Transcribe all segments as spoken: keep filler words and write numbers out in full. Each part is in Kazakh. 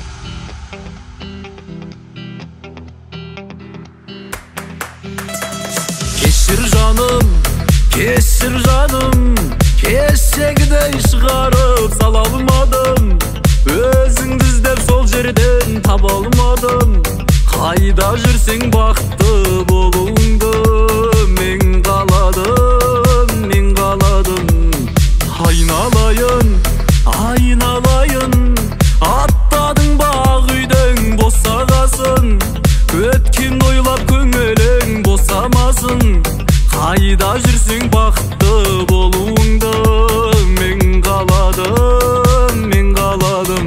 Кешір жаным, кешір жаным, кешегідей шығарып сала алмадым. Өзіңді іздеп сол жерден таба алмадым. Қайда жүрсең бақытты болуыңды мен қаладым, мен қаладым. Айналайын, айналайын, аттадың бақ үйдің босағасын. Өткен ойлап көңілің босамасын. Қайда жүрсең бақытты болуыңды мен қаладым, мен қаладым.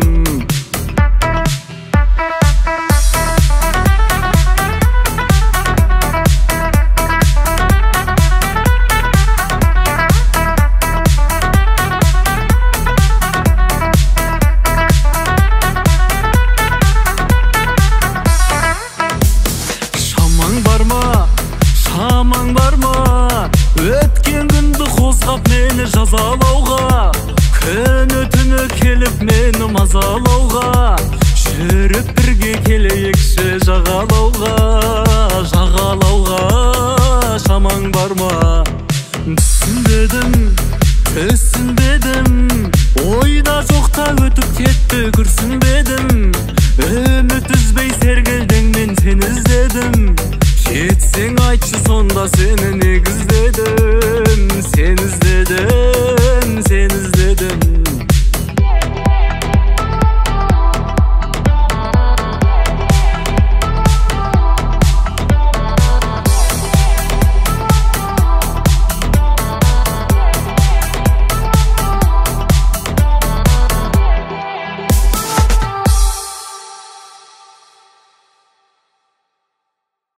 Шамаң бар ма, өткен күнді қозғап мені жазалауға, күні түні келіп мені мазалауға. Жүріп бірге келейікші жағалауға, жағалауға. Шамаң бар ма? Түсінбедім, түсінбедім, ойда жоқта өтіп кетті күрсінбедім. Үміт үзбей сергелдің мен сені іздедім. Кетсең айтшы сонда сені негіздедім.